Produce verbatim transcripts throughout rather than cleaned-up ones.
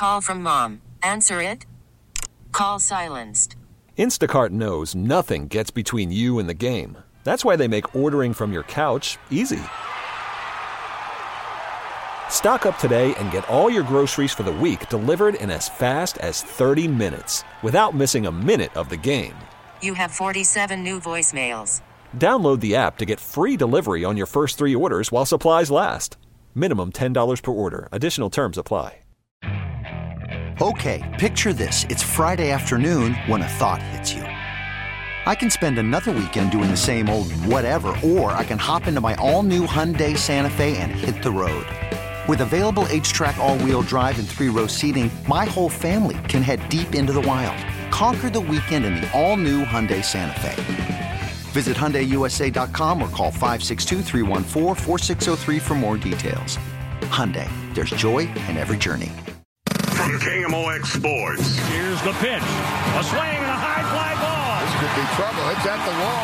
call from mom. Answer it. Call silenced. Instacart knows nothing gets between you and the game. That's why they make ordering from your couch easy. Stock up today and get all your groceries for the week delivered in as fast as thirty minutes without missing a minute of the game. You have forty-seven new voicemails. Download the app to get free delivery on your first three orders while supplies last. Minimum ten dollars per order. Additional terms apply. Okay, picture this. It's Friday afternoon when a thought hits you. I can spend another weekend doing the same old whatever, or I can hop into my all-new Hyundai Santa Fe and hit the road. With available H-Track all-wheel drive and three-row seating, my whole family can head deep into the wild. Conquer the weekend in the all-new Hyundai Santa Fe. Visit Hyundai U S A dot com or call five six two, three one four, four six zero three for more details. Hyundai, there's joy in every journey. From K M O X Sports. Here's the pitch. A swing and a high fly ball. This could be trouble. It's at the wall.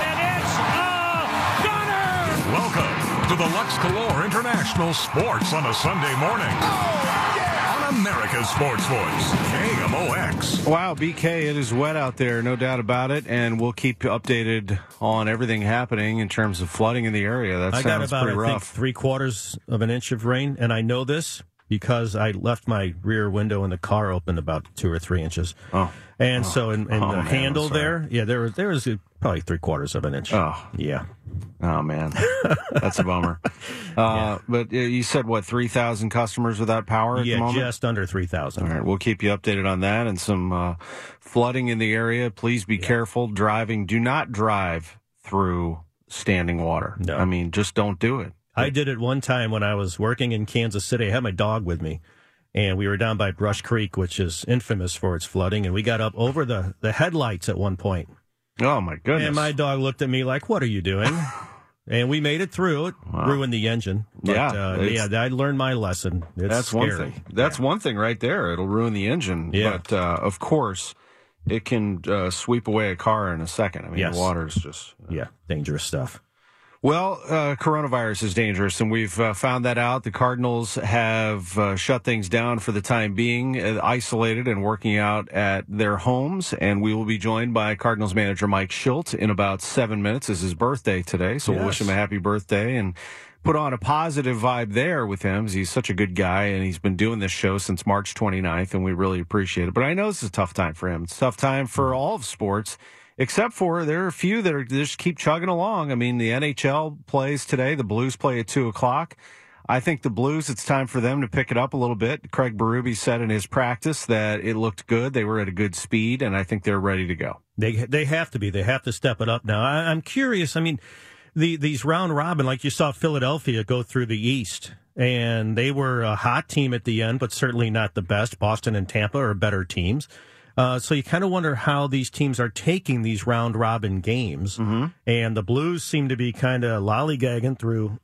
And it's a gunner. Welcome to the Lux Galore International Sports on a Sunday morning. Oh, yeah. On America's Sports Voice, K M O X. Wow, B K, it is wet out there, no doubt about it, and we'll keep you updated on everything happening in terms of flooding in the area. That I sounds got about, pretty I rough. think, three quarters of an inch of rain, and I know this because I left my rear window in the car open about two or three inches. Oh. And oh. so in, in oh, the man, handle there, yeah, there, there was probably three quarters of an inch. Oh. Yeah. Oh, man. That's a bummer. Uh, Yeah. But uh, you said, what, three thousand customers without power at Yeah, the moment? just under three thousand. All right, we'll keep you updated on that and some uh, flooding in the area. Please be Yeah. careful driving. Do not drive through standing water. No. I mean, just don't do it. I did it one time when I was working in Kansas City. I had my dog with me, and we were down by Brush Creek, which is infamous for its flooding, and we got up over the, the headlights at one point. Oh, my goodness. And my dog looked at me like, what are you doing? And we made it through. It Wow. ruined the engine. But, Yeah, uh, it's- yeah, I learned my lesson. It's That's scary. one thing. That's one thing right there. It'll ruin the engine. Yeah. But, uh, of course, it can uh, sweep away a car in a second. I mean, Yes. the water's just... uh, Yeah, dangerous stuff. Well, uh, coronavirus is dangerous, and we've uh, found that out. The Cardinals have uh, shut things down for the time being, uh, isolated and working out at their homes. And we will be joined by Cardinals manager Mike Shildt in about seven minutes. It's his birthday today, so we'll wish Yes. him a happy birthday and put on a positive vibe there with him. He's such a good guy, and he's been doing this show since March twenty-ninth, and we really appreciate it. But I know this is a tough time for him. It's a tough time for all of sports. Except for there are a few that are just keep chugging along. I mean, the N H L plays today. The Blues play at two o'clock. I think the Blues, it's time for them to pick it up a little bit. Craig Berube said in his practice that it looked good. They were at a good speed, and I think they're ready to go. They they have to be. They have to step it up now. I, I'm curious. I mean, the these round robin, like you saw Philadelphia go through the East, and they were a hot team at the end, but certainly not the best. Boston and Tampa are better teams. Uh, so you kind of wonder how these teams are taking these round robin games. Mm-hmm. And the Blues seem to be kind of lollygagging through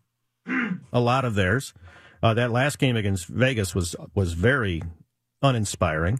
a lot of theirs. Uh, that last game against Vegas was was very uninspiring.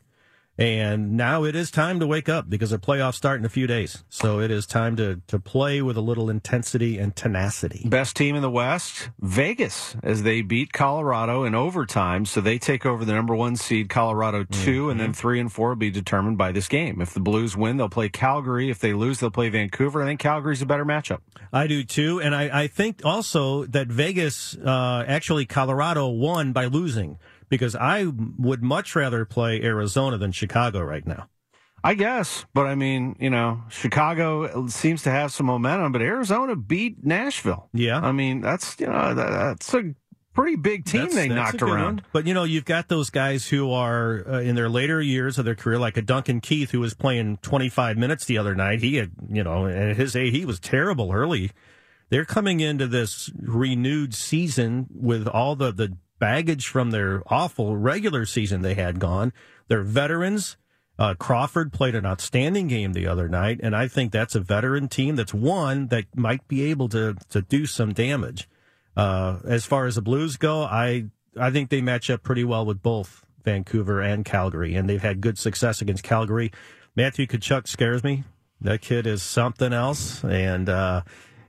And now it is time to wake up because the playoffs start in a few days. So it is time to, to play with a little intensity and tenacity. Best team in the West, Vegas, as they beat Colorado in overtime. So they take over the number one seed, Colorado two, mm-hmm. and then three and four will be determined by this game. If the Blues win, they'll play Calgary. If they lose, they'll play Vancouver. I think Calgary's a better matchup. I do too. And I, I think also that Vegas, uh, actually Colorado won by losing. Because I would much rather play Arizona than Chicago right now. I guess, but I mean, you know, Chicago seems to have some momentum, but Arizona beat Nashville. Yeah. I mean, that's, you know, that, that's a pretty big team that's, they that's knocked around. One. But, you know, you've got those guys who are uh, in their later years of their career, like a Duncan Keith, who was playing twenty-five minutes the other night. He had, you know, at his age, he was terrible early. They're coming into this renewed season with all the, the baggage from their awful regular season they had gone. They're veterans. Uh, Crawford played an outstanding game the other night, and I think that's a veteran team that's one that might be able to to do some damage. Uh, as far as the Blues go, I I think they match up pretty well with both Vancouver and Calgary, and they've had good success against Calgary. Matthew Tkachuk scares me. That kid is something else, and uh,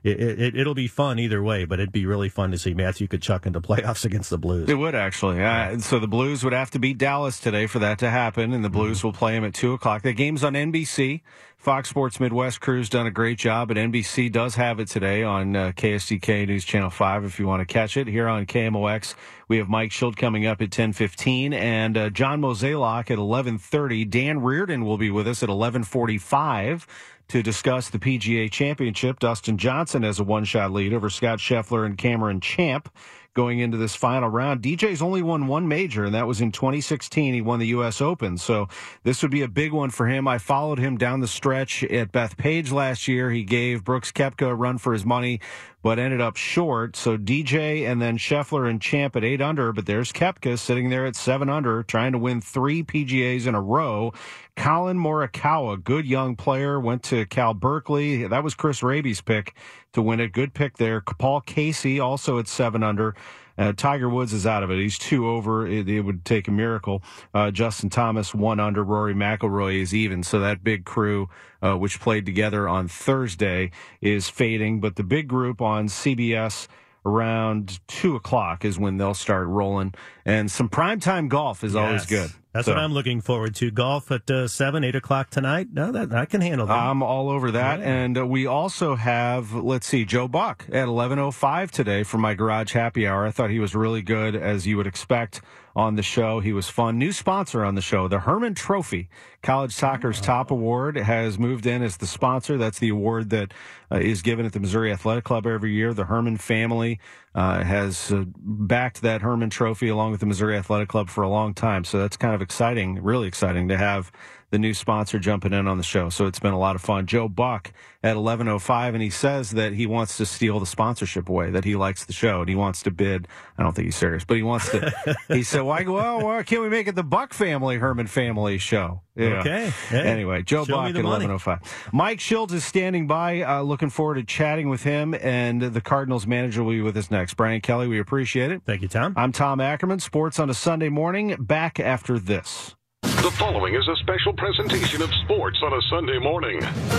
it, it, it'll be fun either way, but it'd be really fun to see Matthew Tkachuk into playoffs against the Blues. It would, actually. Uh, so the Blues would have to beat Dallas today for that to happen, and the Blues mm-hmm. will play them at two o'clock. The game's on N B C. Fox Sports Midwest crew's done a great job, but N B C does have it today on uh, K S D K News Channel five if you want to catch it. Here on K M O X, we have Mike Schilt coming up at ten fifteen, and uh, John Mozeliak at eleven thirty. Dan Reardon will be with us at eleven forty-five to discuss the P G A Championship. Dustin Johnson has a one-shot lead over Scott Scheffler and Cameron Champ going into this final round. D J's only won one major, and that was in twenty sixteen. He won the U S Open, so this would be a big one for him. I followed him down the stretch at Bethpage last year. He gave Brooks Koepka a run for his money, but ended up short. So D J and then Scheffler and Champ at eight under, but there's Koepka sitting there at seven under, trying to win three P G As in a row. Colin Morikawa, good young player, went to Cal Berkeley. That was Chris Raby's pick to win it. Good pick there. Paul Casey also at seven under. Uh, Tiger Woods is out of it. He's two over. It, it would take a miracle. Uh, Justin Thomas one under. Rory McIlroy is even. So that big crew, uh, which played together on Thursday, is fading. But the big group on C B S around two o'clock is when they'll start rolling. And some primetime golf is yes. always good. That's so, what I'm looking forward to. Golf at uh, seven, eight o'clock tonight. No, that I can handle that. I'm all over that. Yeah. And uh, we also have, let's see, Joe Buck at eleven oh five today for my Garage Happy Hour. I thought he was really good, as you would expect on the show. He was fun. New sponsor on the show, the Herman Trophy. College soccer's oh. top award has moved in as the sponsor. That's the award that uh, is given at the Missouri Athletic Club every year. The Herman family uh, has uh, backed that Herman Trophy along with the Missouri Athletic Club for a long time. So that's kind of exciting, really exciting to have the new sponsor jumping in on the show. So it's been a lot of fun. Joe Buck at eleven oh five, and he says that he wants to steal the sponsorship away, that he likes the show, and he wants to bid. I don't think he's serious, but he wants to. He said, why, well, why can't we make it the Buck family, Herman family show? Yeah. Okay. Hey, anyway, Joe Buck at eleven oh five. Mike Schilt is standing by. Uh, looking forward to chatting with him, and the Cardinals manager will be with us next. Brian Kelly, we appreciate it. Thank you, Tom. I'm Tom Ackerman. Sports on a Sunday morning. Back after this. The following is a special presentation of Sports on a Sunday morning.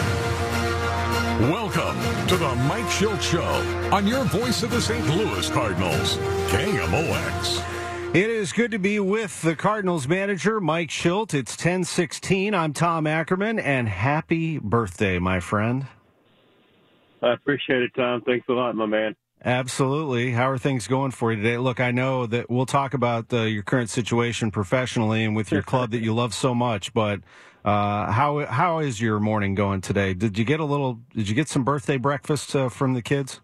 Welcome to the Mike Schilt Show on your voice of the Saint Louis Cardinals, K M O X. It is good to be with the Cardinals manager, Mike Schilt. It's ten sixteen. I'm Tom Ackerman, and happy birthday, my friend. I appreciate it, Tom. Thanks a lot, my man. Absolutely. How are things going for you today? Look, I know that we'll talk about uh, your current situation professionally and with your club that you love so much, but uh, how how is your morning going today? Did you get a little? Did you get some birthday breakfast uh, from the kids?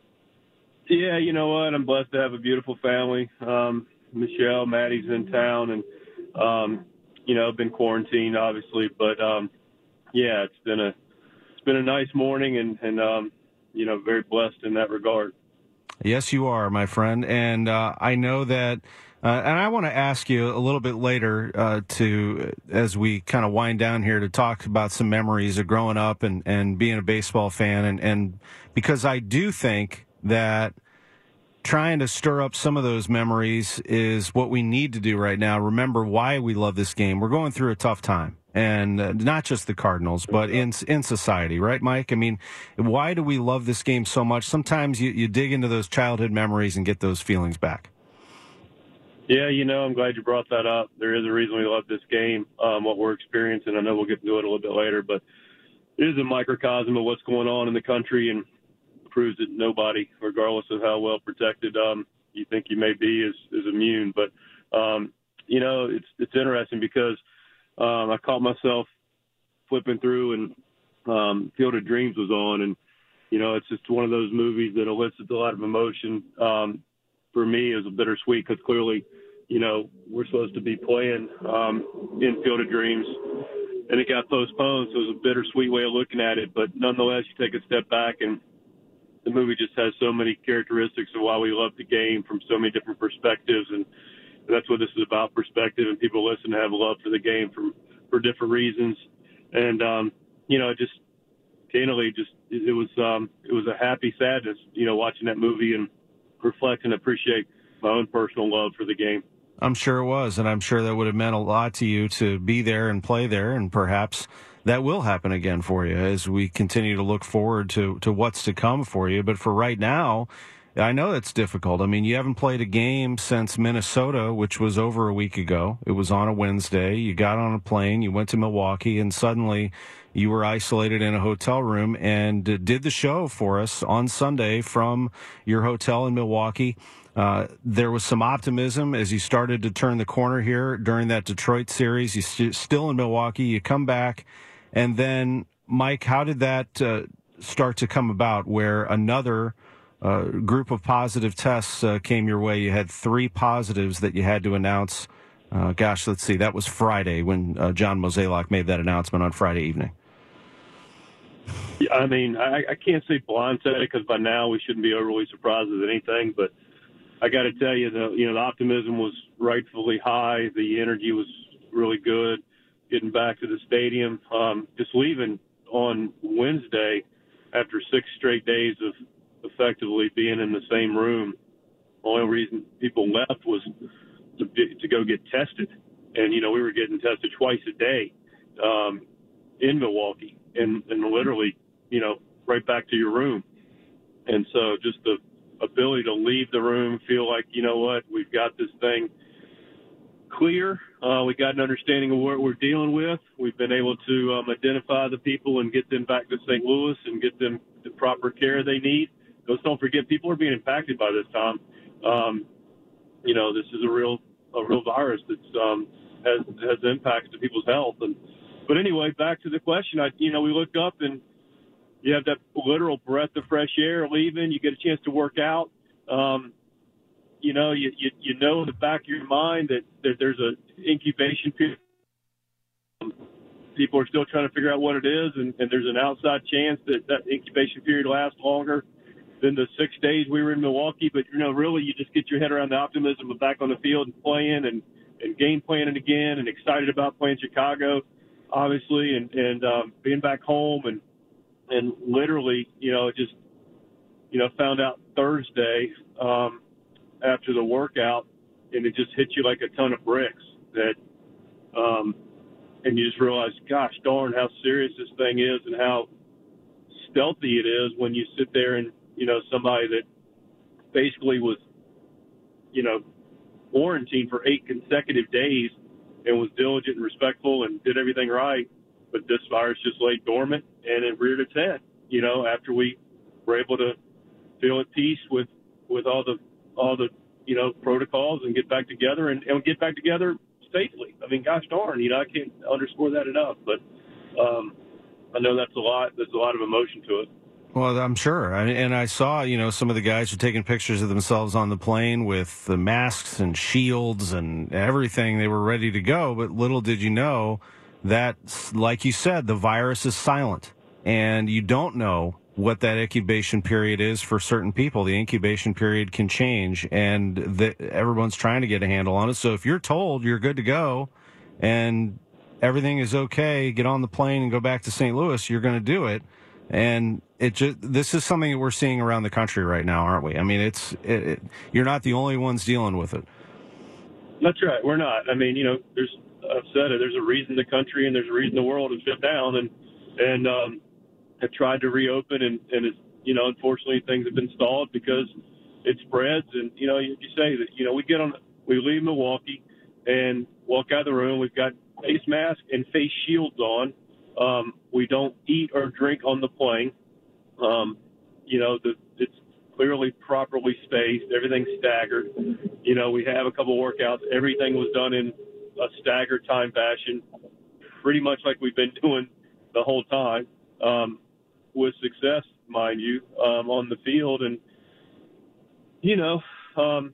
Yeah, you know what? I'm blessed to have a beautiful family. Um, Michelle, Maddie's in town, and um, you know, been quarantined obviously, but um, yeah, it's been a it's been a nice morning, and and um, you know, very blessed in that regard. Yes, you are, my friend. And uh, I know that, uh, and I want to ask you a little bit later uh, to, as we kind of wind down here, to talk about some memories of growing up and, and being a baseball fan. And, and because I do think that trying to stir up some of those memories is what we need to do right now. Remember why we love this game. We're going through a tough time. And uh, not just the Cardinals, but in in society, right, Mike? I mean, why do we love this game so much? Sometimes you, you dig into those childhood memories and get those feelings back. Yeah, you know, I'm glad you brought that up. There is a reason we love this game, um, what we're experiencing. I know we'll get into it a little bit later, but it is a microcosm of what's going on in the country, and proves that nobody, regardless of how well protected um, you think you may be, is, is immune. But, um, you know, it's it's interesting because Um, I caught myself flipping through, and um, Field of Dreams was on, and you know, it's just one of those movies that elicits a lot of emotion. Um, for me, it was a bittersweet because clearly, you know, we're supposed to be playing um, in Field of Dreams, and it got postponed, so it was a bittersweet way of looking at it. But nonetheless, you take a step back, and the movie just has so many characteristics of why we love the game from so many different perspectives, and that's what this is about, perspective, and people listen to have love for the game for, for different reasons. And, um, you know, just candidly, just it, it was um, it was a happy sadness, you know, watching that movie and reflect and appreciate my own personal love for the game. I'm sure it was, and I'm sure that would have meant a lot to you to be there and play there and perhaps that will happen again for you as we continue to look forward to, to what's to come for you. But for right now, I know it's difficult. I mean, you haven't played a game since Minnesota, which was over a week ago. It was on a Wednesday. You got on a plane, you went to Milwaukee, and suddenly you were isolated in a hotel room and uh, did the show for us on Sunday from your hotel in Milwaukee. Uh, there was some optimism as you started to turn the corner here during that Detroit series. You're st- still in Milwaukee. You come back, and then, Mike, how did that uh, start to come about where another uh, group of positive tests uh, came your way? You had three positives that you had to announce. Uh, gosh, let's see. That was Friday when uh, John Mozeliak made that announcement on Friday evening. Yeah, I mean, I, I can't say blindsided because by now we shouldn't be overly surprised with anything, but I got to tell you, the you know the optimism was rightfully high. The energy was really good. Getting back to the stadium, um, just leaving on Wednesday after six straight days of effectively being in the same room. The only reason people left was to be, to go get tested, and you know we were getting tested twice a day um, in Milwaukee, and, and literally, you know, right back to your room. And so just the ability to leave the room, feel like, you know what, we've got this thing clear. Uh, we got an understanding of what we're dealing with. We've been able to um, identify the people and get them back to Saint Louis and get them the proper care they need. Because don't forget, people are being impacted by this, Tom. Um, you know, this is a real a real virus that um, has has impacts to people's health. And but anyway, back to the question. I, you know, we look up and you have that literal breath of fresh air leaving. You get a chance to work out. Um, you know, you, you you know in the back of your mind that, that there's an incubation period. People are still trying to figure out what it is, and, and there's an outside chance that that incubation period lasts longer than the six days we were in Milwaukee. But, you know, really you just get your head around the optimism of back on the field and playing and, and game planning again and excited about playing Chicago, obviously, and, and um, being back home and, And literally, you know, just, you know, found out Thursday um, after the workout, and it just hit you like a ton of bricks. That, um, and you just realize, gosh darn, how serious this thing is, and how stealthy it is when you sit there and, you know, somebody that basically was, you know, quarantined for eight consecutive days and was diligent and respectful and did everything right. But this virus just lay dormant, and it reared its head, you know, after we were able to feel at peace with, with all the, all the, you know, protocols and get back together and, and get back together safely. I mean, gosh darn, you know, I can't underscore that enough, but um, I know that's a lot, there's a lot of emotion to it. Well, I'm sure. I, and I saw, you know, some of the guys were taking pictures of themselves on the plane with the masks and shields and everything. They were ready to go, but little did you know that, like you said, the virus is silent, and you don't know what that incubation period is for certain people. The incubation period can change, and the, everyone's trying to get a handle on it. So if you're told you're good to go and everything is okay, get on the plane and go back to Saint Louis, you're going to do it. And it just, this is something that we're seeing around the country right now, aren't we? I mean, it's it, it, you're not the only ones dealing with it. That's right. We're not. I mean, you know, there's I've said it. There's a reason the country and there's a reason the world is shut down, and and um, have tried to reopen, and and it's, you know, unfortunately things have been stalled because it spreads. And you know, you, you say that, you know, we get on, we leave Milwaukee and walk out of the room. We've got face masks and face shields on. Um, we don't eat or drink on the plane. Um, you know, the, it's clearly properly spaced. Everything's staggered. You know, we have a couple workouts. Everything was done in a staggered time fashion, pretty much like we've been doing the whole time, um, with success, mind you, um, on the field. And, you know, um,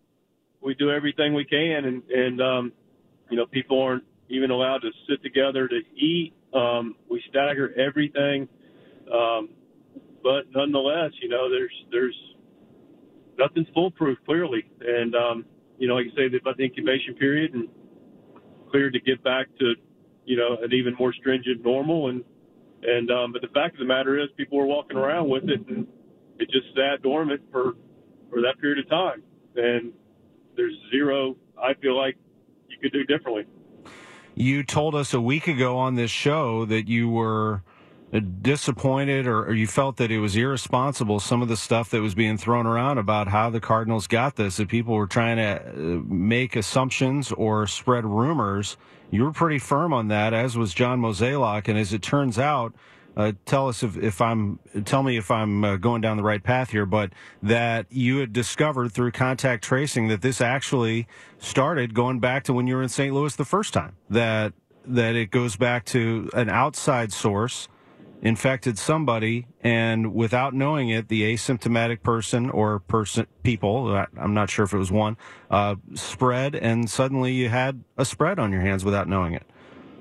we do everything we can, and, and um, you know, people aren't even allowed to sit together to eat. Um, we stagger everything. Um, but nonetheless, you know, there's, there's nothing's foolproof, clearly. And, um, you know, like you say about the incubation period, and cleared to get back to, you know, an even more stringent normal. And, and, um, but the fact of the matter is people were walking around with it, and it just sat dormant for, for that period of time. And there's zero, I feel like, you could do differently. You told us a week ago on this show that you were disappointed or, or you felt that it was irresponsible, some of the stuff that was being thrown around about how the Cardinals got this, that people were trying to make assumptions or spread rumors. You were pretty firm on that, as was John Mozeliak, and as it turns out, Uh, tell us if, if I'm, tell me if I'm uh, going down the right path here, but that you had discovered through contact tracing that this actually started going back to when you were in Saint Louis the first time, that, that it goes back to an outside source infected somebody, and without knowing it, the asymptomatic person or person, people, I'm not sure if it was one, uh, spread, and suddenly you had a spread on your hands without knowing it.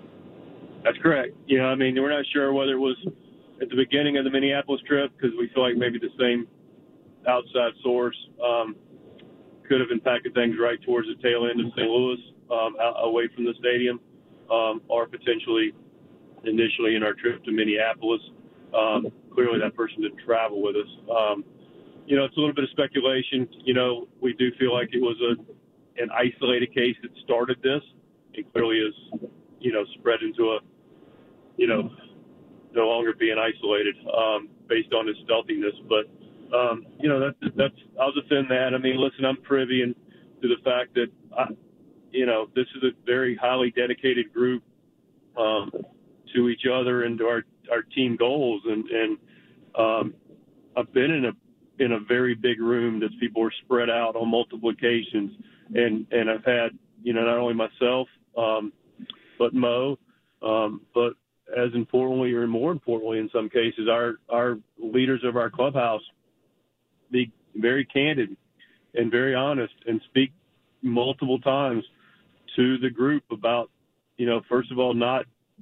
That's correct. Yeah, I mean, we're not sure whether it was at the beginning of the Minneapolis trip, because we feel like maybe the same outside source um, could have impacted things right towards the tail end of Saint Louis, um, out, away from the stadium, um, or potentially initially in our trip to Minneapolis. Um, clearly that person didn't travel with us. Um, you know, it's a little bit of speculation. You know, we do feel like it was a an isolated case that started this. It clearly is, you know, spread into a, you know, no longer being isolated um, based on his stealthiness. But, um, you know, that, that's, I'll defend that. I mean, listen, I'm privy in, to the fact that, I, you know, this is a very highly dedicated group um, to each other and to our, our team goals. And, and um, I've been in a, in a very big room that people were spread out on multiple occasions. And, and I've had, you know, not only myself, um, but Mo, um, but as importantly or more importantly in some cases, our, our leaders of our clubhouse be very candid and very honest and speak multiple times to the group about, you know, first of all, not,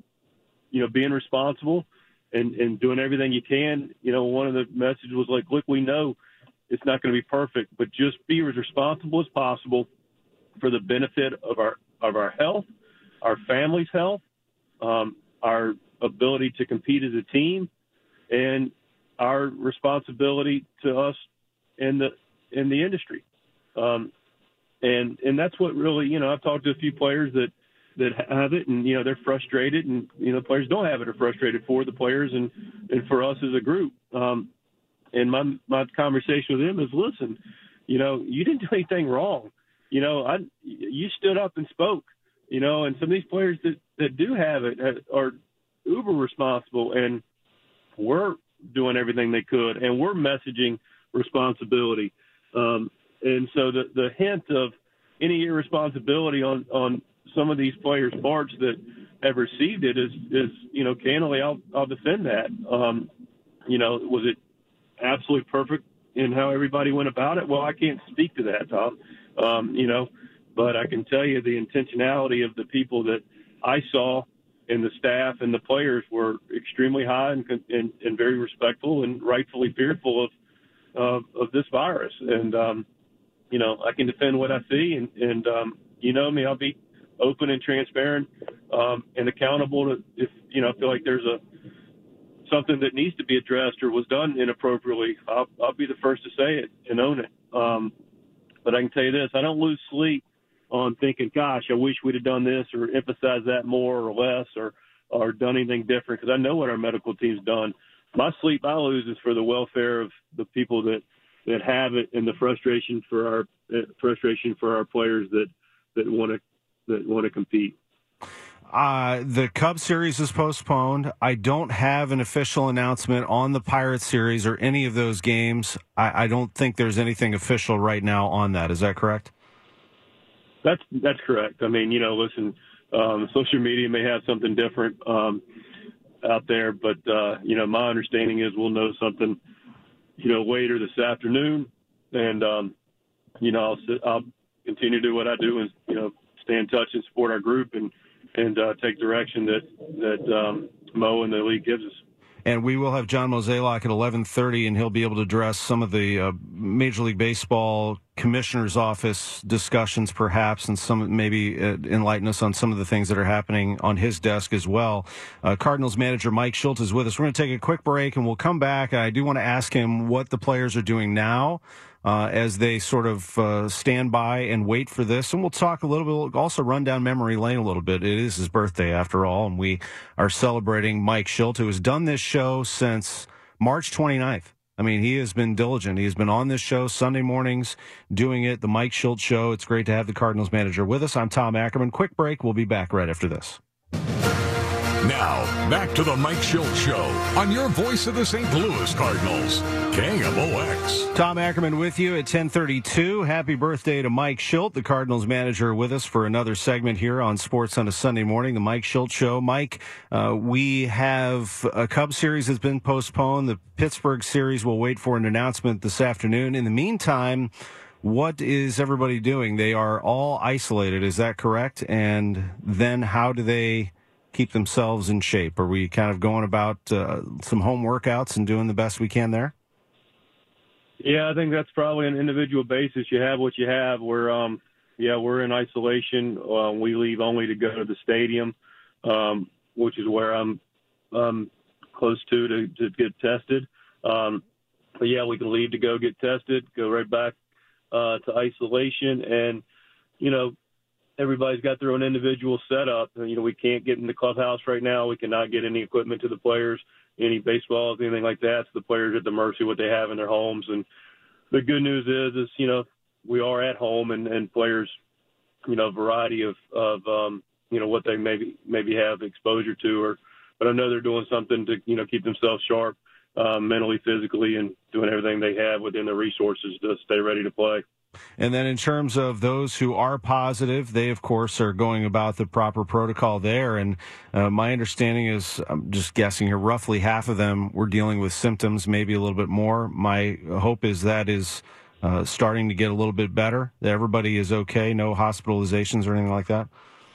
you know, being responsible and, and doing everything you can. You know, one of the messages was like, look, we know it's not going to be perfect, but just be as responsible as possible for the benefit of our, of our health, our family's health, um, our ability to compete as a team, and our responsibility to us in the in the industry. Um, and and that's what really, you know, I've talked to a few players that, that have it, and, you know, they're frustrated, and, you know, players don't have it are frustrated for the players and, and for us as a group. Um, and my my conversation with them is, listen, you know, you didn't do anything wrong. You know, I you stood up and spoke. You know, and some of these players that, that do have it are uber responsible, and we're doing everything they could, and we're messaging responsibility. Um, and so the, the hint of any irresponsibility on, on some of these players' parts that have received it is, is you know, candidly, I'll, I'll defend that. Um, you know, was it absolutely perfect in how everybody went about it? Well, I can't speak to that, Tom. Um, you know, but I can tell you the intentionality of the people that I saw and the staff and the players were extremely high and, and, and very respectful and rightfully fearful of, of, of this virus. And, um, you know, I can defend what I see, and, and um, you know me, I'll be open and transparent um, and accountable to, if, you know, I feel like there's a, something that needs to be addressed or was done inappropriately, I'll, I'll be the first to say it and own it. Um, but I can tell you this, I don't lose sleep on thinking, gosh, I wish we'd have done this or emphasized that more or less or, or done anything different, because I know what our medical team's done. My sleep I lose is for the welfare of the people that, that have it, and the frustration for our uh, frustration for our players that, that want to that want to compete. Uh, the Cubs series is postponed. I don't have an official announcement on the Pirates series or any of those games. I, I don't think there's anything official right now on that. Is that correct? That's that's correct. I mean, you know, listen, um, social media may have something different um, out there, but, uh, you know, my understanding is we'll know something, you know, later this afternoon. And, um, you know, I'll, sit, I'll continue to do what I do and, you know, stay in touch and support our group and, and uh, take direction that, that um, Mo and the league gives us. And we will have John Mozeliak at eleven thirty, and he'll be able to address some of the uh, Major League Baseball Commissioner's Office discussions, perhaps, and some maybe uh, enlighten us on some of the things that are happening on his desk as well. Uh, Cardinals manager Mike Shildt is with us. We're going to take a quick break, and we'll come back. I do want to ask him what the players are doing now uh, as they sort of uh, stand by and wait for this. And we'll talk a little bit, also run down memory lane a little bit. It is his birthday, after all, and we are celebrating Mike Shildt, who has done this show since March twenty-ninth. I mean, he has been diligent. He has been on this show Sunday mornings doing it, the Mike Shildt Show. It's great to have the Cardinals manager with us. I'm Tom Ackerman. Quick break. We'll be back right after this. Now, back to the Mike Shildt Show on your voice of the Saint Louis Cardinals, K M O X. Tom Ackerman with you at ten thirty-two. Happy birthday to Mike Shildt, the Cardinals manager, with us for another segment here on Sports on a Sunday Morning, the Mike Shildt Show. Mike, uh, we have a Cubs series that's been postponed. The Pittsburgh series will wait for an announcement this afternoon. In the meantime, what is everybody doing? They are all isolated, is that correct? And then how do they keep themselves in shape? Are we kind of going about uh, some home workouts and doing the best we can there? Yeah, I think that's probably an individual basis. You have what you have. We're, um, yeah, we're in isolation. Uh, we leave only to go to the stadium, um, which is where I'm um, close to, to to get tested. Um, but yeah, we can leave to go get tested, go right back uh, to isolation, and you know, everybody's got their own individual setup. You know, we can't get in the clubhouse right now. We cannot get any equipment to the players, any baseballs, anything like that. So the players are at the mercy of what they have in their homes. And the good news is, is you know, we are at home, and, and players, you know, a variety of, of um, you know, what they maybe maybe have exposure to. Or, but I know they're doing something to, you know, keep themselves sharp, um, mentally, physically, and doing everything they have within their resources to stay ready to play. And then in terms of those who are positive, they, of course, are going about the proper protocol there. And uh, my understanding is, I'm just guessing here, roughly half of them were dealing with symptoms, maybe a little bit more. My hope is that is uh, starting to get a little bit better, that everybody is okay, no hospitalizations or anything like that.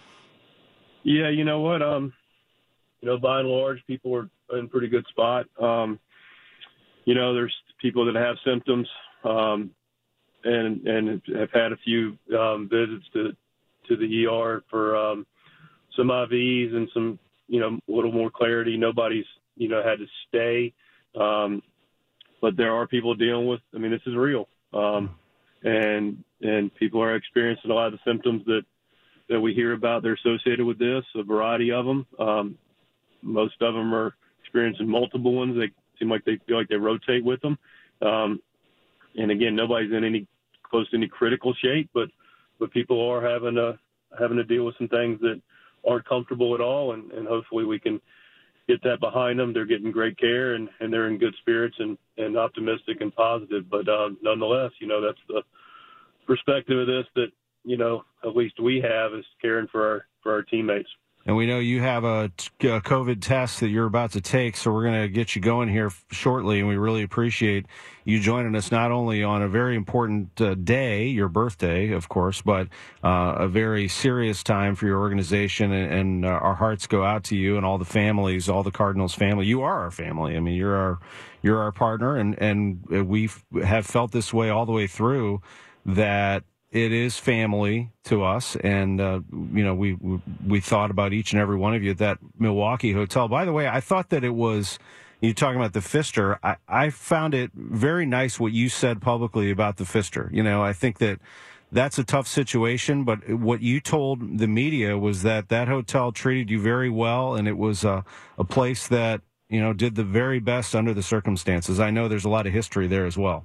Yeah, you know what? Um, you know, by and large, people are in a pretty good spot. Um, you know, there's people that have symptoms, um, and and have had a few um, visits to to the E R for um, some I Vs and some, you know, a little more clarity. Nobody's, you know, had to stay, um, but there are people dealing with. I mean, this is real, um, and and people are experiencing a lot of the symptoms that that we hear about. They're associated with this, a variety of them. Um, most of them are experiencing multiple ones. They seem like they feel like they rotate with them. Um, And again, nobody's in any close to any critical shape, but but people are having to having to deal with some things that aren't comfortable at all, and, and hopefully we can get that behind them. They're getting great care, and, and they're in good spirits and, and optimistic and positive. But uh, nonetheless, you know, that's the perspective of this that, you know, at least we have is caring for our for our teammates. And we know you have a, a COVID test that you're about to take, so we're going to get you going here shortly, and we really appreciate you joining us not only on a very important uh, day, your birthday, of course, but uh, a very serious time for your organization, and, and uh, our hearts go out to you and all the families, all the Cardinals family. You are our family. I mean, you're our you're our partner, and, and we have felt this way all the way through, that it is family to us, and uh, you know, we, we we thought about each and every one of you at that Milwaukee hotel. By the way, I thought that it was, you talking about the Pfister, I, I found it very nice what you said publicly about the Pfister. You know, I think that that's a tough situation, but what you told the media was that that hotel treated you very well, and it was a, a place that, you know, did the very best under the circumstances. I know there's a lot of history there as well.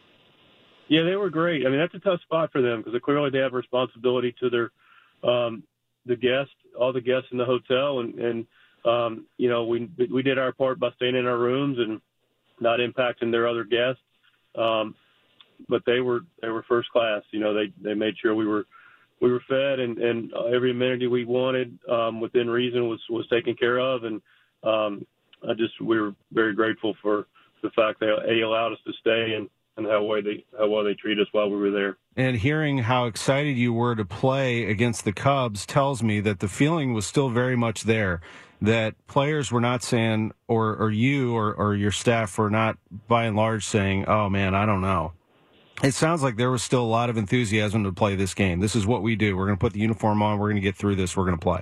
Yeah, they were great. I mean, that's a tough spot for them because clearly they have responsibility to their um, the guests, all the guests in the hotel, and, and um, you know, we we did our part by staying in our rooms and not impacting their other guests. Um, but they were they were first class. You know, they they made sure we were we were fed, and, and every amenity we wanted um, within reason was was taken care of, and um, I just we were very grateful for the fact that they allowed us to stay and. and how well they how well they treat us while we were there. And hearing how excited you were to play against the Cubs tells me that the feeling was still very much there, that players were not saying, or or you or, or your staff were not, by and large, saying, oh, man, I don't know. It sounds like there was still a lot of enthusiasm to play this game. This is what we do. We're going to put the uniform on. We're going to get through this. We're going to play.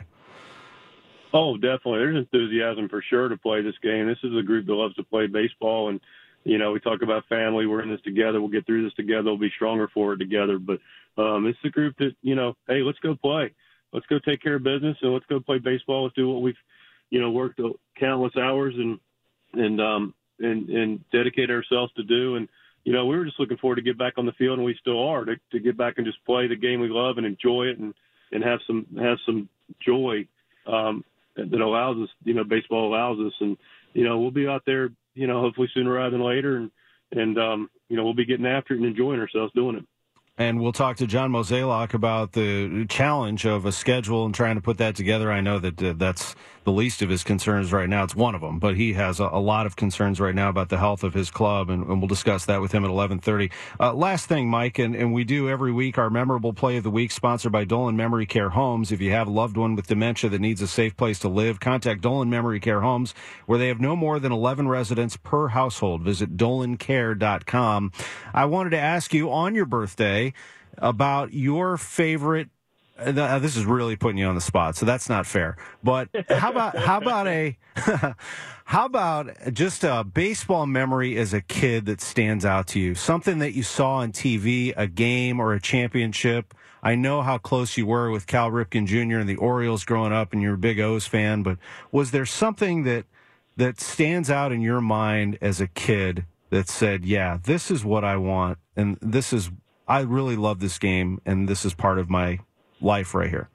Oh, definitely. There's enthusiasm for sure to play this game. This is a group that loves to play baseball, and you know, we talk about family. We're in this together. We'll get through this together. We'll be stronger for it together. But um, it's the group that, you know, hey, let's go play. Let's go take care of business, and let's go play baseball. Let's do what we've, you know, worked countless hours and and um and and dedicate ourselves to do. And you know, we were just looking forward to get back on the field, and we still are, to, to get back and just play the game we love and enjoy it, and, and have some have some joy um, that allows us, you know, baseball allows us. And you know, we'll be out there, you know, hopefully sooner rather than later, and and um, you know, we'll be getting after it and enjoying ourselves doing it. And we'll talk to John Mozeliak about the challenge of a schedule and trying to put that together. I know that uh, that's the least of his concerns right now. It's one of them, but he has a, a lot of concerns right now about the health of his club, and, and we'll discuss that with him at eleven thirty. Uh, last thing, Mike, and, and we do every week our memorable play of the week, sponsored by Dolan Memory Care Homes. If you have a loved one with dementia that needs a safe place to live, contact Dolan Memory Care Homes, where they have no more than eleven residents per household. Visit dolan care dot com. I wanted to ask you, on your birthday, about your favorite. Uh, this is really putting you on the spot, so that's not fair. But how about how about a how about just a baseball memory as a kid that stands out to you? Something that you saw on T V, a game or a championship. I know how close you were with Cal Ripken Junior and the Orioles growing up, and you're a big O's fan. But was there something that that stands out in your mind as a kid that said, "Yeah, this is what I want, and this is." I really love this game, and this is part of my life right here?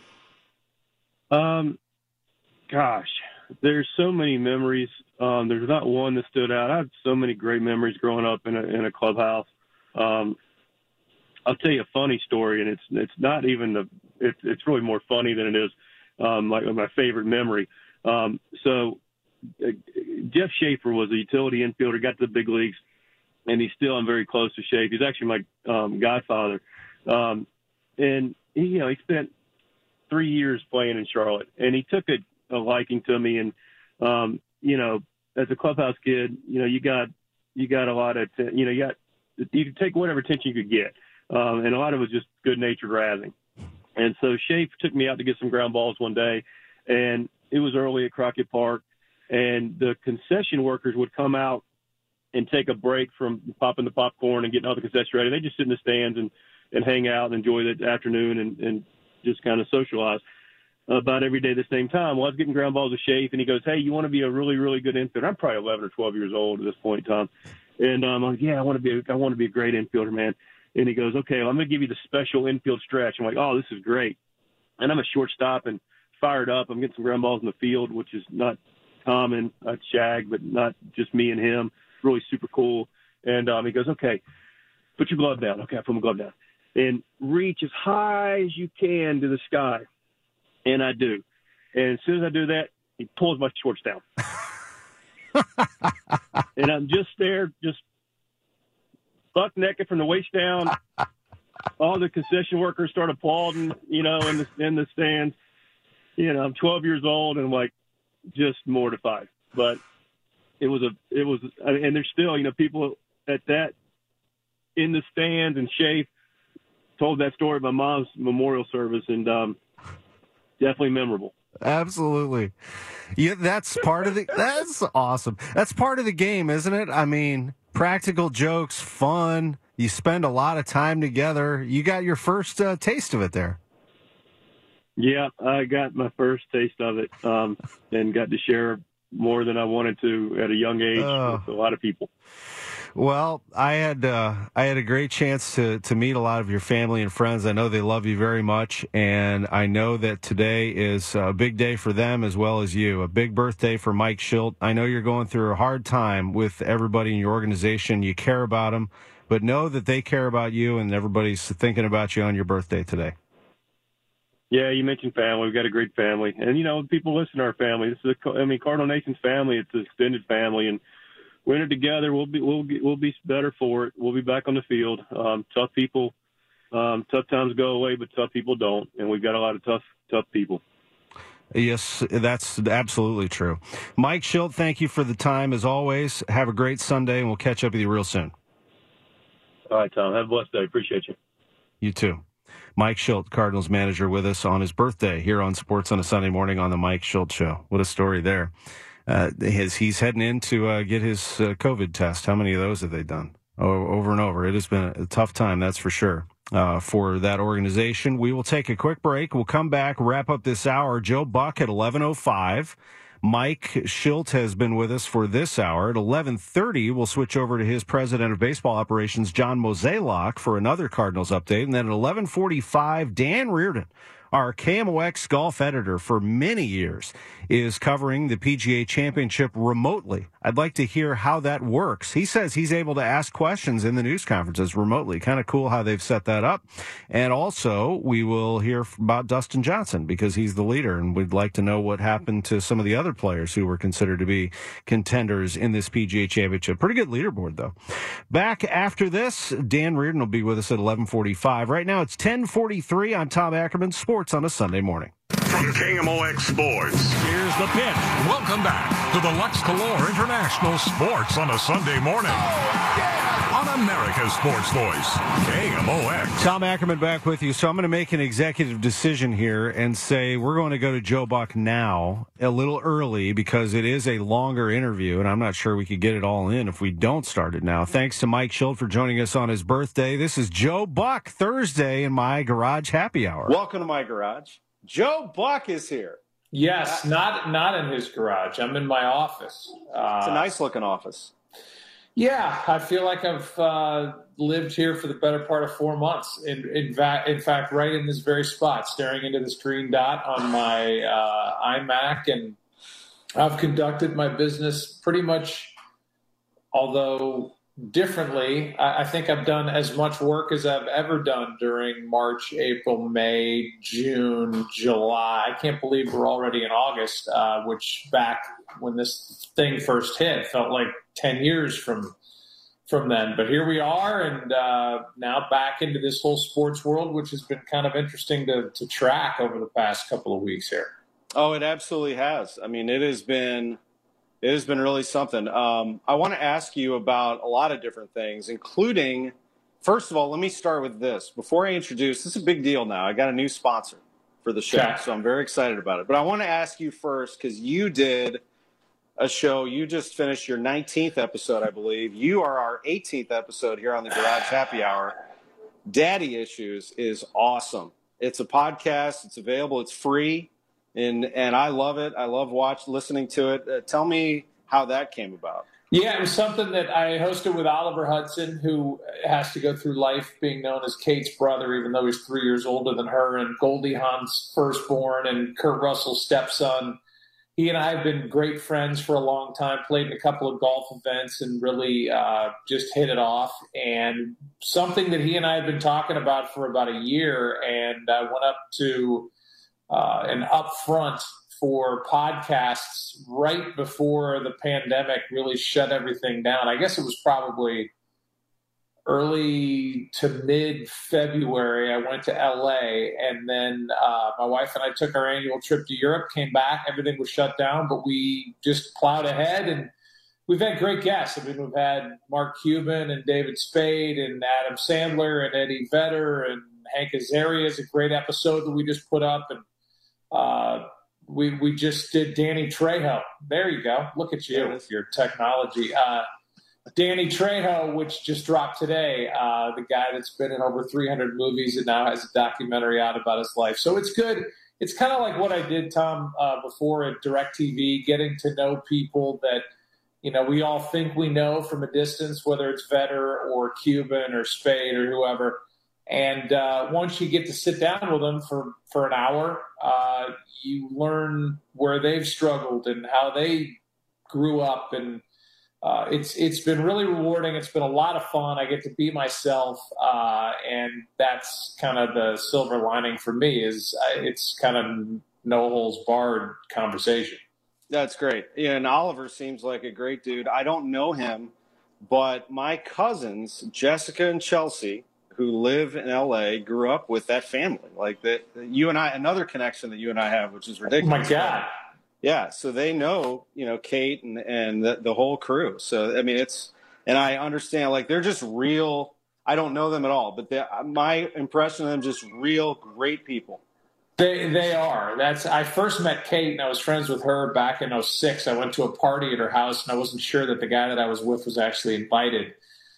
Um, gosh, there's so many memories. Um, there's not one that stood out. I have so many great memories growing up in a, in a clubhouse. Um, I'll tell you a funny story, and it's it's not even the it's it's really more funny than it is um, like my favorite memory. Um, so uh, Jeff Schaefer was a utility infielder, got to the big leagues. And he's still, I'm very close to Shape. He's actually my um, godfather. Um, and, he, you know, he spent three years playing in Charlotte. And he took a, a liking to me. And, um, you know, as a clubhouse kid, you know, you got you got a lot of, t- you know, you got, you could take whatever attention you could get. Um, and a lot of it was just good-natured razzing. And so Shape took me out to get some ground balls one day. And it was early at Crockett Park. And the concession workers would come out and take a break from popping the popcorn and getting all the concessions ready. They just sit in the stands and, and hang out and enjoy the afternoon and, and just kind of socialize about every day at the same time. Well, I was getting ground balls to Shape, and he goes, "Hey, you want to be a really, really good infielder?" I'm probably eleven or twelve years old at this point in time. And um, I'm like, yeah, I want to be, a, I want to be a great infielder, man. And he goes, "Okay, well, I'm going to give you the special infield stretch." I'm like, "Oh, this is great." And I'm a shortstop and fired up. I'm getting some ground balls in the field, which is not common. I'd shag, but not just me and him. Really super cool. And um, he goes, "Okay, put your glove down." Okay, I put my glove down. And reach as high as you can to the sky. And I do. And as soon as I do that, he pulls my shorts down. And I'm just there, just buck naked from the waist down. All the concession workers start applauding, you know, in the in the stands. You know, I'm twelve years old and I'm like just mortified. But it was a, it was, and there's still, you know, people at that in the stands and Shape told that story at my mom's memorial service, and um, definitely memorable. Absolutely. Yeah, that's part of the, that's awesome. That's part of the game, isn't it? I mean, practical jokes, fun. You spend a lot of time together. You got your first uh, taste of it there. Yeah, I got my first taste of it um, and got to share more than I wanted to at a young age uh, with a lot of people. Well, I had uh, I had a great chance to, to meet a lot of your family and friends. I know they love you very much, and I know that today is a big day for them as well as you. A big birthday for Mike Shildt. I know you're going through a hard time with everybody in your organization. You care about them, but know that they care about you, and everybody's thinking about you on your birthday today. Yeah, you mentioned family. We've got a great family. And, you know, people listen to our family. This is, a, I mean, Cardinal Nation's family. It's an extended family. And we're in it together. We'll be, we'll, we'll be better for it. We'll be back on the field. Um, tough people, um, tough times go away, but tough people don't. And we've got a lot of tough, tough people. Yes, that's absolutely true. Mike Shildt, thank you for the time as always. Have a great Sunday, and we'll catch up with you real soon. All right, Tom. Have a blessed day. Appreciate you. You too. Mike Shildt, Cardinals manager, with us on his birthday here on Sports on a Sunday Morning on the Mike Shildt Show. What a story there. uh, his, he's heading in to uh, get his uh, COVID test. How many of those have they done? Oh, over and over. It has been a tough time, that's for sure, uh, for that organization. We will take a quick break. We'll come back, wrap up this hour. Joe Buck at eleven oh five. Mike Schilt has been with us for this hour. At eleven thirty, we'll switch over to his president of baseball operations, John Mozeliak, for another Cardinals update. And then at eleven forty-five, Dan Reardon, our K M O X golf editor for many years, is covering the P G A Championship remotely. I'd like to hear how that works. He says he's able to ask questions in the news conferences remotely. Kind of cool how they've set that up. And also, we will hear about Dustin Johnson because he's the leader, and we'd like to know what happened to some of the other players who were considered to be contenders in this P G A Championship. Pretty good leaderboard, though. Back after this, Dan Reardon will be with us at eleven forty-five. Right now, it's ten forty-three on Tom Ackerman's Sports on a Sunday morning. From K M O X Sports, Here's the pitch. welcome back to the Lex Calore International Sports on a Sunday morning. On America's Sports Voice, K M O X. Tom Ackerman back with you. So I'm going to make an executive decision here and say we're going to go to Joe Buck now a little early because it is a longer interview, and I'm not sure we could get it all in if we don't start it now. Thanks to Mike Schilt for joining us on his birthday. This is Joe Buck, Thursday in my garage happy hour. Welcome to my garage. Joe Buck is here. Yes, not not in his garage. I'm in my office. Uh, It's a nice-looking office. Yeah, I feel like I've uh, lived here for the better part of four months. In, in, va- in fact, right in this very spot, staring into this green dot on my uh, iMac. And I've conducted my business pretty much, although differently. I, I think I've done as much work as I've ever done during March, April, May, June, July. I can't believe we're already in August, uh, which back when this thing first hit felt like ten years from from then. But here we are, and uh, now back into this whole sports world, which has been kind of interesting to, to track over the past couple of weeks here. Oh, it absolutely has. I mean, it has been it has been really something. Um, I want to ask you about a lot of different things, including, first of all, let me start with this. Before I introduce, this is a big deal now. I got a new sponsor for the show, okay. So I'm very excited about it. But I want to ask you first, because you did a show. You just finished your nineteenth episode, I believe. You are our eighteenth episode here on the Garage Happy Hour. Daddy Issues is awesome. It's a podcast. It's available. It's free. And and I love it. I love watch listening to it. Uh, tell me how that came about. Yeah, it was something that I hosted with Oliver Hudson, who has to go through life being known as Kate's brother, even though he's three years older than her, and Goldie Hawn's firstborn and Kurt Russell's stepson. He and I have been great friends for a long time, played in a couple of golf events and really uh, just hit it off. And something that he and I have been talking about for about a year, and I went up to uh, an upfront for podcasts right before the pandemic really shut everything down. I guess it was probably early to mid-February. I went to L A, and then uh, my wife and I took our annual trip to Europe, came back, everything was shut down, but we just plowed ahead, and we've had great guests. I mean, we've had Mark Cuban and David Spade and Adam Sandler and Eddie Vedder and Hank Azaria is a great episode that we just put up, and uh, we we just did Danny Trejo. There you go. Look at you with your technology. Uh, Danny Trejo, which just dropped today, uh, the guy that's been in over three hundred movies and now has a documentary out about his life. So it's good. It's kind of like what I did, Tom, uh, before at DirecTV, getting to know people that, you know, we all think we know from a distance, whether it's Vedder or Cuban or Spade or whoever. And uh, once you get to sit down with them for, for an hour, uh, you learn where they've struggled and how they grew up. And uh, it's it's been really rewarding. It's been a lot of fun. I get to be myself, uh, and that's kind of the silver lining for me is it's kind of no holds barred conversation. That's great. Yeah, and Oliver seems like a great dude. I don't know him, but my cousins, Jessica and Chelsea, who live in L A, grew up with that family. Like that, you and I, another connection that you and I have, which is ridiculous. Oh my God. Yeah. So they know, you know, Kate and, and the, the whole crew. So, I mean, it's, and I understand, like, they're just real. I don't know them at all, but my impression of them, just real great people. They they are. That's I first met Kate, and I was friends with her back in oh six. I went to a party at her house, and I wasn't sure that the guy that I was with was actually invited.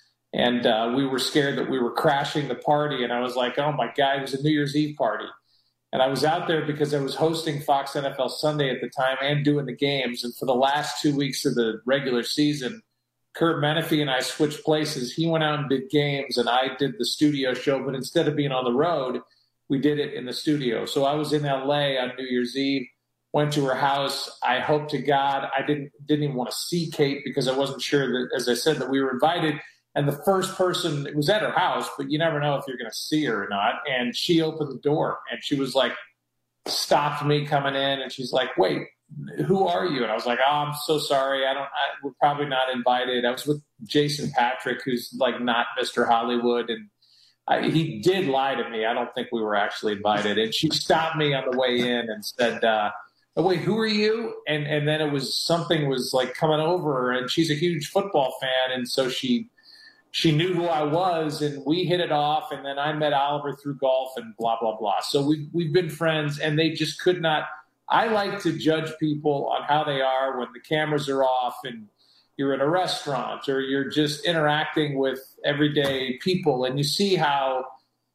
And uh, we were scared that we were crashing the party, and I was like, oh, my God, it was a New Year's Eve party. And I was out there because I was hosting Fox N F L Sunday at the time and doing the games. And for the last two weeks of the regular season, Kurt Menefee and I switched places. He went out and did games, and I did the studio show. But instead of being on the road, we did it in the studio. So I was in L A on New Year's Eve, went to her house. I hope to God I didn't didn't even want to see Kate because I wasn't sure that, as I said, that we were invited. And the first person, it was at her house, but you never know if you're going to see her or not. And she opened the door, and she was like, stopped me coming in, and she's like, wait, who are you? And I was like, oh, I'm so sorry. I don't, I, we're probably not invited. I was with Jason Patrick, who's like not Mister Hollywood. And I, he did lie to me. I don't think we were actually invited. And she stopped me on the way in and said, uh, oh, wait, who are you? And, and then it was something was like coming over her, and she's a huge football fan. And so she, She knew who I was, and we hit it off, and then I met Oliver through golf and blah, blah, blah. So we've, we've been friends, and they just could not – I like to judge people on how they are when the cameras are off and you're in a restaurant or you're just interacting with everyday people, and you see how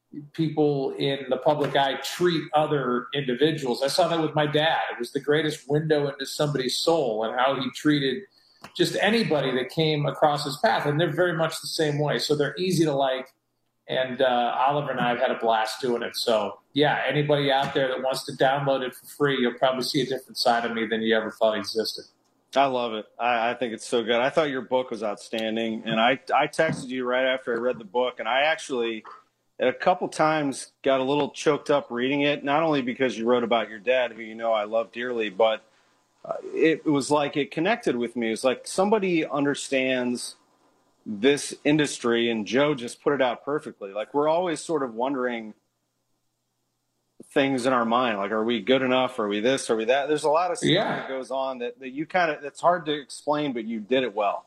people in the public eye treat other individuals. I saw that with my dad. It was the greatest window into somebody's soul and how he treated – just anybody that came across his path, and they're very much the same way. So they're easy to like, and uh, Oliver and I have had a blast doing it. So, yeah, anybody out there that wants to download it for free, you'll probably see a different side of me than you ever thought existed. I love it. I, I think it's so good. I thought your book was outstanding, and I, I texted you right after I read the book, and I actually a couple times got a little choked up reading it, not only because you wrote about your dad, who you know I love dearly, but Uh, it, it was like it connected with me. It was like somebody understands this industry, and Joe just put it out perfectly. Like, we're always sort of wondering things in our mind, like, are we good enough? Are we this? Are we that? There's a lot of stuff yeah. that goes on that, that you kind of, it's hard to explain, but you did it well.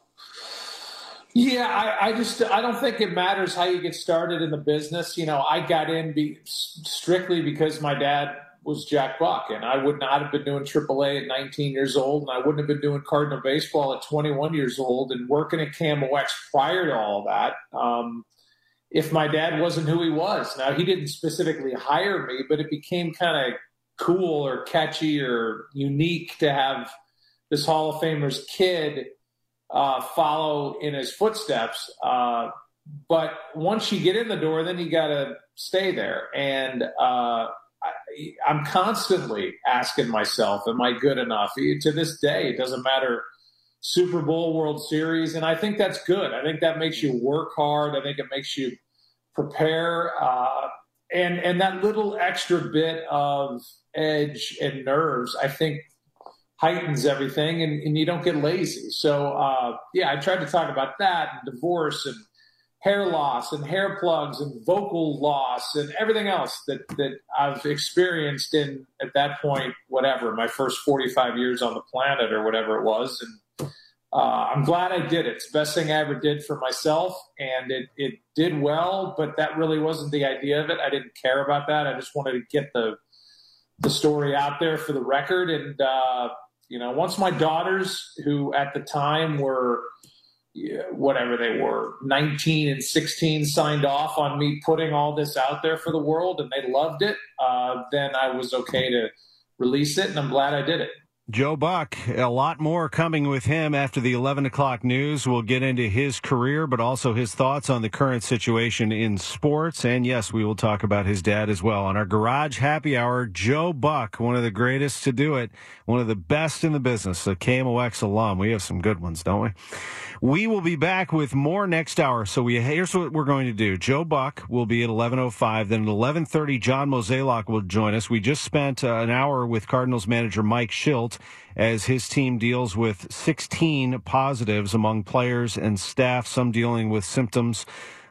Yeah, I, I just, I don't think it matters how you get started in the business. You know, I got in be, strictly because my dad was Jack Buck, and I would not have been doing triple A at nineteen years old, and I wouldn't have been doing Cardinal baseball at twenty-one years old and working at K M O X prior to all that um, if my dad wasn't who he was. Now, he didn't specifically hire me, but it became kind of cool or catchy or unique to have this Hall of Famer's kid uh, follow in his footsteps. Uh, but once you get in the door, then you got to stay there. And uh I, I'm constantly asking myself, am I good enough? To this day, it doesn't matter, Super Bowl, World Series, and I think that's good. I think that makes you work hard. I think it makes you prepare, uh, and and that little extra bit of edge and nerves, I think, heightens everything, and, and you don't get lazy. So, uh, yeah, I tried to talk about that and divorce and hair loss and hair plugs and vocal loss and everything else that, that I've experienced in, at that point, whatever, my first forty-five years on the planet or whatever it was. And uh, I'm glad I did it. It's the best thing I ever did for myself, and it, it did well, but that really wasn't the idea of it. I didn't care about that. I just wanted to get the the story out there for the record. And, uh, you know, once my daughters, who at the time were – whatever they were, nineteen and sixteen, signed off on me putting all this out there for the world, and they loved it, uh, then I was okay to release it, and I'm glad I did it. Joe Buck, a lot more coming with him after the eleven o'clock news. We'll get into his career, but also his thoughts on the current situation in sports. And yes, we will talk about his dad as well. On our Garage Happy Hour, Joe Buck, one of the greatest to do it, one of the best in the business, a K M O X alum. We have some good ones, don't we? We will be back with more next hour. So we here's what we're going to do. Joe Buck will be at eleven oh five. Then at eleven thirty, John Mozeliak will join us. We just spent uh, an hour with Cardinals manager Mike Shildt as his team deals with sixteen positives among players and staff, some dealing with symptoms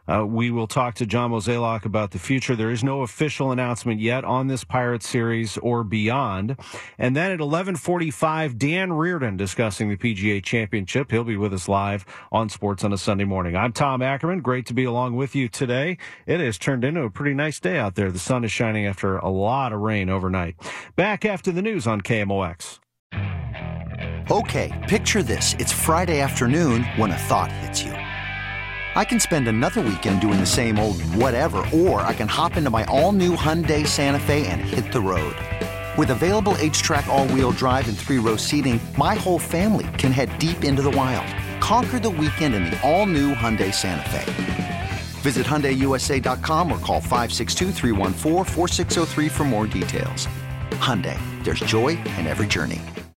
Uh, we will talk to John Mozeliak about the future. There is no official announcement yet on this Pirates series or beyond. And then at eleven forty-five, Dan Reardon discussing the P G A Championship. He'll be with us live on Sports on a Sunday Morning. I'm Tom Ackerman. Great to be along with you today. It has turned into a pretty nice day out there. The sun is shining after a lot of rain overnight. Back after the news on K M O X. Okay, picture this. It's Friday afternoon when a thought hits you. I can spend another weekend doing the same old whatever, or I can hop into my all-new Hyundai Santa Fe and hit the road. With available H-Track all-wheel drive and three-row seating, my whole family can head deep into the wild. Conquer the weekend in the all-new Hyundai Santa Fe. Visit Hyundai U S A dot com or call five six two, three one four, four six zero three for more details. Hyundai, there's joy in every journey.